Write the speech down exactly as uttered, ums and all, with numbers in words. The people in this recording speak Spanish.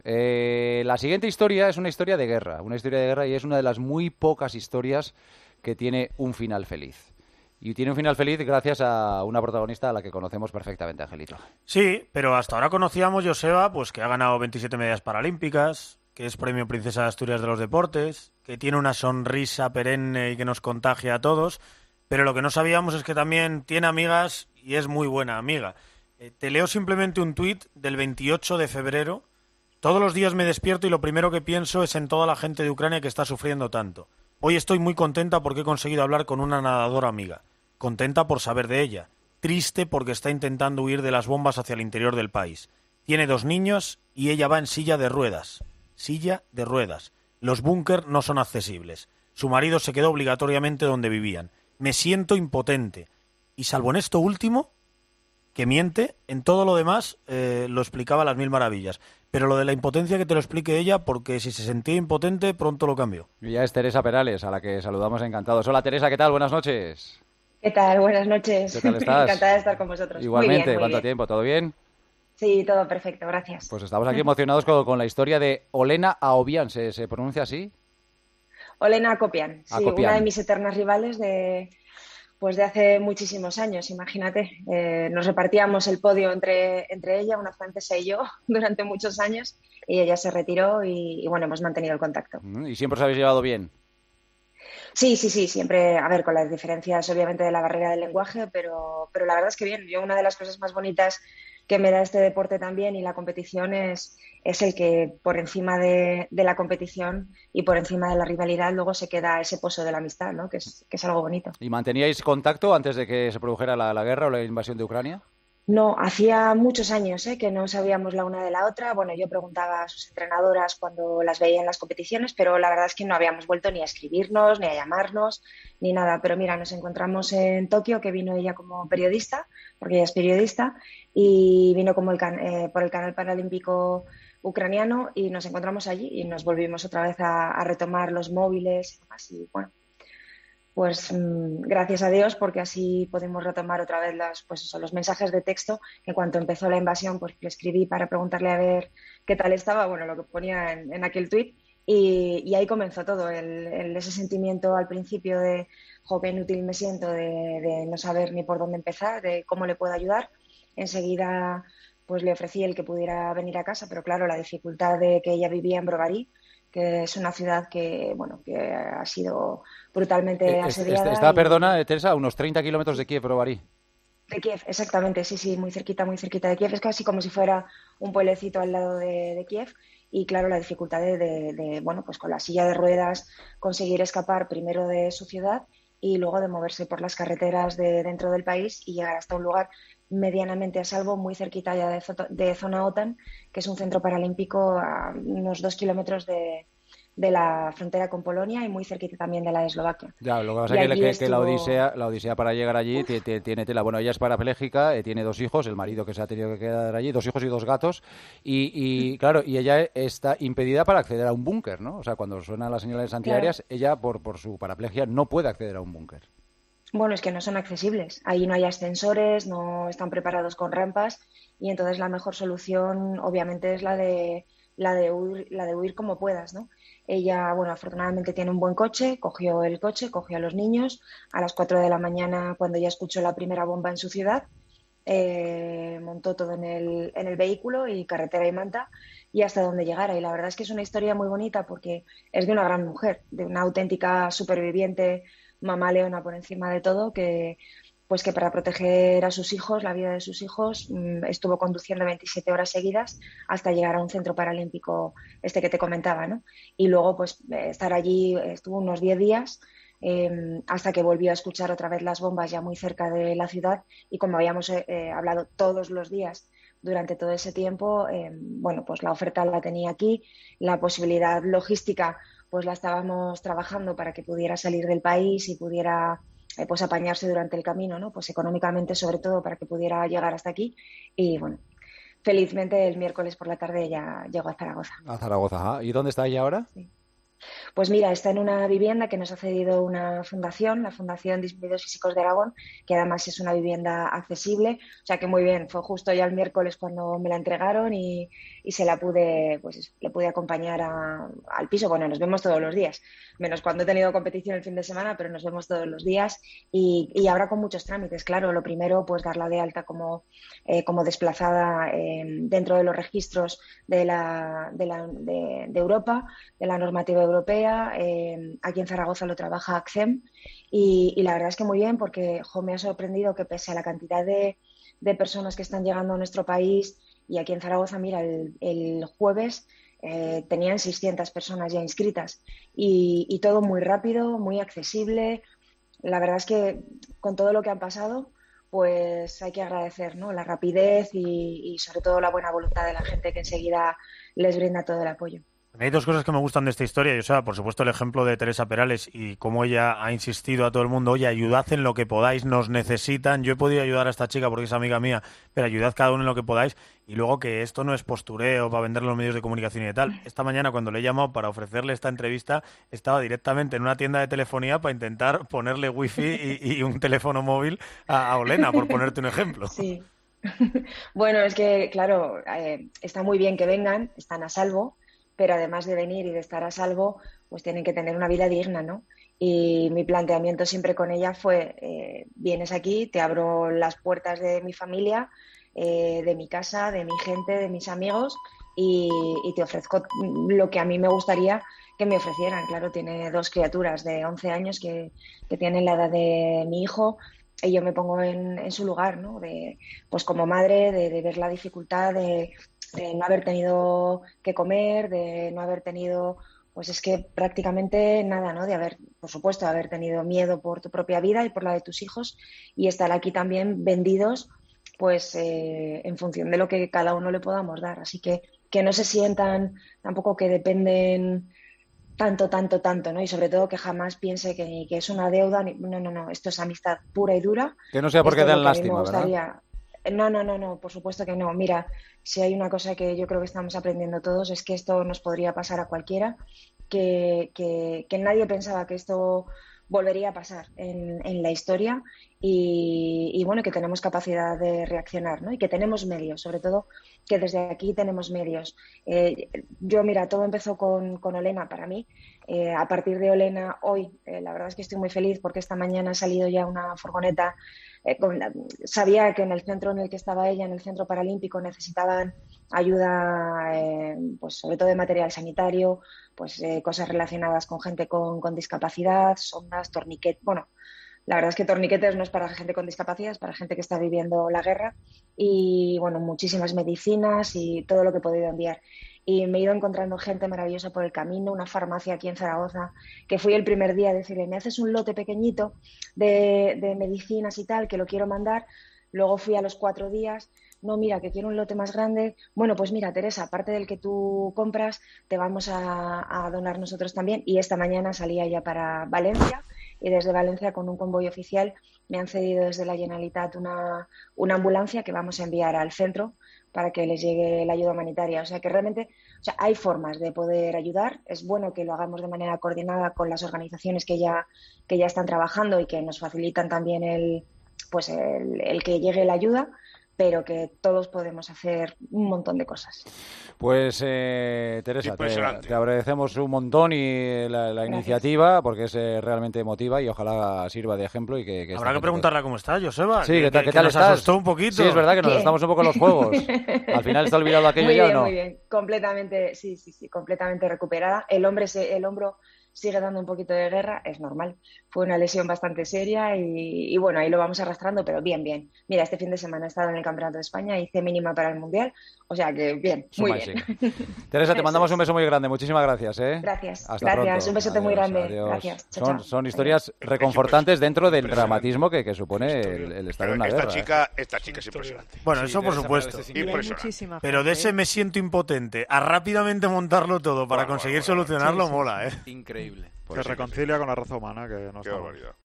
Eh, la siguiente historia es una historia de guerra, una historia de guerra y es una de las muy pocas historias que tiene un final feliz. Y tiene un final feliz gracias a una protagonista a la que conocemos perfectamente, Angelito. Sí, pero hasta ahora conocíamos Joseba, pues que ha ganado veintisiete medallas paralímpicas, que es premio Princesa de Asturias de los Deportes, que tiene una sonrisa perenne y que nos contagia a todos, pero lo que no sabíamos es que también tiene amigas y es muy buena amiga. Eh, te leo simplemente un tuit del veintiocho de febrero. Todos los días me despierto y lo primero que pienso es en toda la gente de Ucrania que está sufriendo tanto. Hoy estoy muy contenta porque he conseguido hablar con una nadadora amiga. Contenta por saber de ella. Triste porque está intentando huir de las bombas hacia el interior del país. Tiene dos niños y ella va en silla de ruedas. Silla de ruedas. Los búnker no son accesibles. Su marido se quedó obligatoriamente donde vivían. Me siento impotente. Y salvo en esto último, que miente, en todo lo demás eh, lo explicaba a las mil maravillas. Pero lo de la impotencia que te lo explique ella, porque si se sentía impotente, pronto lo cambió. Y ya es Teresa Perales, a la que saludamos encantados. Hola Teresa, ¿qué tal? Buenas noches. ¿Qué tal? Buenas ¿Qué noches. tal estás? Encantada de estar con vosotros. Muy bien, Igualmente, muy ¿cuánto bien. tiempo? ¿Todo bien? Sí, todo perfecto, gracias. Pues estamos aquí emocionados con, con la historia de Olena Aobian, ¿se, se pronuncia así? Olena Copian, sí, una de Acopian. mis eternas rivales de, pues de hace muchísimos años, imagínate. Eh, nos repartíamos el podio entre, entre ella, una francesa y yo, durante muchos años, y ella se retiró y, y bueno, hemos mantenido el contacto. Mm, ¿Y siempre os habéis llevado bien? Sí, sí, sí, siempre, a ver, con las diferencias obviamente de la barrera del lenguaje, pero, pero la verdad es que bien, yo una de las cosas más bonitas que me da este deporte también y la competición es, es el que por encima de, de la competición y por encima de la rivalidad luego se queda ese pozo de la amistad, ¿no? Que es, que es algo bonito. ¿Y manteníais contacto antes de que se produjera la, la guerra o la invasión de Ucrania? No, hacía muchos años, ¿eh? Que no sabíamos la una de la otra. Bueno, yo preguntaba a sus entrenadoras cuando las veía en las competiciones, pero la verdad es que no habíamos vuelto ni a escribirnos, ni a llamarnos, ni nada. Pero mira, nos encontramos en Tokio, que vino ella como periodista, porque ella es periodista, y vino como el can eh, por el canal paralímpico ucraniano, y nos encontramos allí y nos volvimos otra vez a, a retomar los móviles y demás. Y bueno, pues mmm, gracias a Dios, porque así podemos retomar otra vez las, pues eso, los mensajes de texto. En cuanto empezó la invasión, pues le escribí para preguntarle a ver qué tal estaba, bueno, lo que ponía en, en aquel tuit, y, y ahí comenzó todo, el, el, ese sentimiento al principio de, jo, qué inútil me siento, de, de no saber ni por dónde empezar, de cómo le puedo ayudar. Enseguida, pues le ofrecí el que pudiera venir a casa, pero claro, la dificultad de que ella vivía en Brovary, que es una ciudad que, bueno, que ha sido Eh, brutalmente est- est- asediada está, perdona, y eh, Teresa, a unos treinta kilómetros de Kiev, Brovary. de Kiev, exactamente, sí, sí, muy cerquita, muy cerquita de Kiev, es casi como si fuera un pueblecito al lado de, de Kiev y claro, la dificultad de, de, de, bueno, pues con la silla de ruedas conseguir escapar primero de su ciudad y luego de moverse por las carreteras de dentro del país y llegar hasta un lugar medianamente a salvo, muy cerquita ya de, de zona OTAN, que es un centro paralímpico a unos dos kilómetros de, de la frontera con Polonia y muy cerquita también de la de Eslovaquia. Ya, lo que pasa Y es que, le- allí que- que la estuvo. odisea, la odisea para llegar allí tie- tie- tiene tela. Bueno, ella es parapléjica, eh, tiene dos hijos, el marido que se ha tenido que quedar allí, dos hijos y dos gatos, y, y, claro, y ella está impedida para acceder a un búnker, ¿no? O sea, cuando suenan las señales Claro. antiaéreas, ella por, por su paraplegia no puede acceder a un búnker. Bueno, es que no son accesibles. Ahí no hay ascensores, no están preparados con rampas y entonces la mejor solución obviamente es la de la de huir, la de huir como puedas, ¿no? Ella, bueno, afortunadamente tiene un buen coche, cogió el coche, cogió a los niños a las cuatro de la mañana cuando ya escuchó la primera bomba en su ciudad, eh, montó todo en el, en el vehículo y carretera y manta y hasta donde llegara. Y la verdad es que es una historia muy bonita porque es de una gran mujer, de una auténtica superviviente, mamá leona por encima de todo, que pues que para proteger a sus hijos, la vida de sus hijos, mmm, estuvo conduciendo veintisiete horas seguidas hasta llegar a un centro paralímpico este que te comentaba, ¿no? Y luego pues estar allí, estuvo unos diez días eh, hasta que volvió a escuchar otra vez las bombas ya muy cerca de la ciudad y como habíamos eh, hablado todos los días durante todo ese tiempo, eh, bueno, pues la oferta la tenía aquí, la posibilidad logística pues la estábamos trabajando para que pudiera salir del país y pudiera eh, pues apañarse durante el camino, ¿no? Pues económicamente sobre todo para que pudiera llegar hasta aquí y bueno, felizmente el miércoles por la tarde ya llegó a Zaragoza. A Zaragoza, ajá. ¿Y dónde está ella ahora? Sí. Pues mira, está en una vivienda que nos ha cedido una fundación, la Fundación Disminuidos Físicos de Aragón, que además es una vivienda accesible, o sea que muy bien, fue justo ya el miércoles cuando me la entregaron y, y se la pude, pues le pude acompañar a, al piso. Bueno, nos vemos todos los días, menos cuando he tenido competición el fin de semana, pero nos vemos todos los días y, y ahora con muchos trámites, claro. Lo primero, pues darla de alta como, eh, como desplazada eh, dentro de los registros de, la, de, la, de, de Europa, de la normativa europea. Eh, aquí en Zaragoza lo trabaja ACCEM y, y la verdad es que muy bien, porque jo, me ha sorprendido que pese a la cantidad de, de personas que están llegando a nuestro país, y aquí en Zaragoza, mira, el, el jueves eh, tenían seiscientas personas ya inscritas y, y todo muy rápido, muy accesible. La verdad es que con todo lo que han pasado, pues hay que agradecer, ¿no?, la rapidez y, y sobre todo la buena voluntad de la gente que enseguida les brinda todo el apoyo. Hay dos cosas que me gustan de esta historia, y, o sea, por supuesto el ejemplo de Teresa Perales y cómo ella ha insistido a todo el mundo: oye, ayudad en lo que podáis, nos necesitan. Yo he podido ayudar a esta chica porque es amiga mía, pero ayudad cada uno en lo que podáis. Y luego que esto no es postureo para venderlo en los medios de comunicación y tal. Esta mañana, cuando le he llamado para ofrecerle esta entrevista, estaba directamente en una tienda de telefonía para intentar ponerle wifi y, y un teléfono móvil a, a Olena, por ponerte un ejemplo. Sí. Bueno, es que, claro, eh, está muy bien que vengan, están a salvo, pero además de venir y de estar a salvo, pues tienen que tener una vida digna, ¿no? Y mi planteamiento siempre con ella fue, eh, vienes aquí, te abro las puertas de mi familia, eh, de mi casa, de mi gente, de mis amigos, y, y te ofrezco lo que a mí me gustaría que me ofrecieran. Claro, tiene dos criaturas de once años que, que tienen la edad de mi hijo, y yo me pongo en, en su lugar, ¿no? De, pues como madre, de, de ver la dificultad de, de no haber tenido que comer, de no haber tenido, pues es que prácticamente nada, ¿no? De haber, por supuesto, haber tenido miedo por tu propia vida y por la de tus hijos, y estar aquí también vendidos, pues eh, en función de lo que cada uno le podamos dar. Así que que no se sientan tampoco que dependen tanto, tanto, tanto, ¿no? Y sobre todo que jamás piense que, que es una deuda. Ni, no, no, no, esto es amistad pura y dura. Que no sea porque dan lástima, gustaría... ¿verdad? No, no, no, no, por supuesto que no. Mira, si hay una cosa que yo creo que estamos aprendiendo todos, es que esto nos podría pasar a cualquiera, que, que, que nadie pensaba que esto volvería a pasar en, en la historia, y, y bueno, que tenemos capacidad de reaccionar, ¿no? Y que tenemos medios, sobre todo que desde aquí tenemos medios. Eh, yo, mira, todo empezó con, con Olena para mí. Eh, a partir de Olena, hoy, eh, la verdad es que estoy muy feliz porque esta mañana ha salido ya una furgoneta. Eh, con, sabía que en el centro en el que estaba ella, en el Centro Paralímpico, necesitaban ayuda, eh, pues sobre todo de material sanitario, pues eh, cosas relacionadas con gente con, con discapacidad, sondas, torniquetes. Bueno, la verdad es que torniquetes no es para gente con discapacidad, es para gente que está viviendo la guerra, y bueno, muchísimas medicinas y todo lo que he podido enviar. Y me he ido encontrando gente maravillosa por el camino, una farmacia aquí en Zaragoza, que fui el primer día a decirle, ¿me haces un lote pequeñito de, de medicinas y tal, que lo quiero mandar? Luego fui a los cuatro días, no, mira, que quiero un lote más grande. Bueno, pues mira, Teresa, aparte del que tú compras, te vamos a, a donar nosotros también. Y esta mañana salía ya para Valencia, y desde Valencia, con un convoy oficial, me han cedido desde la Generalitat una, una ambulancia que vamos a enviar al centro para que les llegue la ayuda humanitaria. O sea que realmente, o sea, hay formas de poder ayudar. Es bueno que lo hagamos de manera coordinada con las organizaciones que ya, que ya están trabajando y que nos facilitan también el, pues el, el que llegue la ayuda, pero que todos podemos hacer un montón de cosas. Pues, eh, Teresa, te, te agradecemos un montón y la, la iniciativa, porque es eh, realmente emotiva y ojalá sirva de ejemplo. Y que, que Habrá que preguntarle cómo está, Joseba. Sí, que, ¿qué tal, que, qué tal que nos estás? asustó un poquito. Sí, es verdad que nos estamos un poco en los juegos. Al final está olvidado aquello muy ya, bien, ¿o no? Muy bien, completamente, sí, sí, sí, completamente recuperada. El hombre, se, el hombro sigue dando un poquito de guerra, es normal. Fue una lesión bastante seria y, y bueno, ahí lo vamos arrastrando, pero bien, bien. Mira, este fin de semana he estado en el Campeonato de España, hice mínima para el Mundial, o sea que bien, Suma muy bien. Teresa, te mandamos un beso muy grande, muchísimas gracias, ¿eh? Gracias, Hasta gracias, pronto. un besote Adiós, muy grande. adiós. Gracias. Chao, son, chao. son historias Adiós. reconfortantes dentro del dramatismo que, que supone el, el estar en una esta guerra. Chica, esta chica es impresionante. Bueno, sí, eso por supuesto. Impresionante. Pero de ese me siento impotente a rápidamente montarlo todo para Bueno, conseguir bueno, bueno. solucionarlo, Sí, sí, mola, ¿eh? Increíble. Que reconcilia con la raza humana, que no Qué está barbaridad.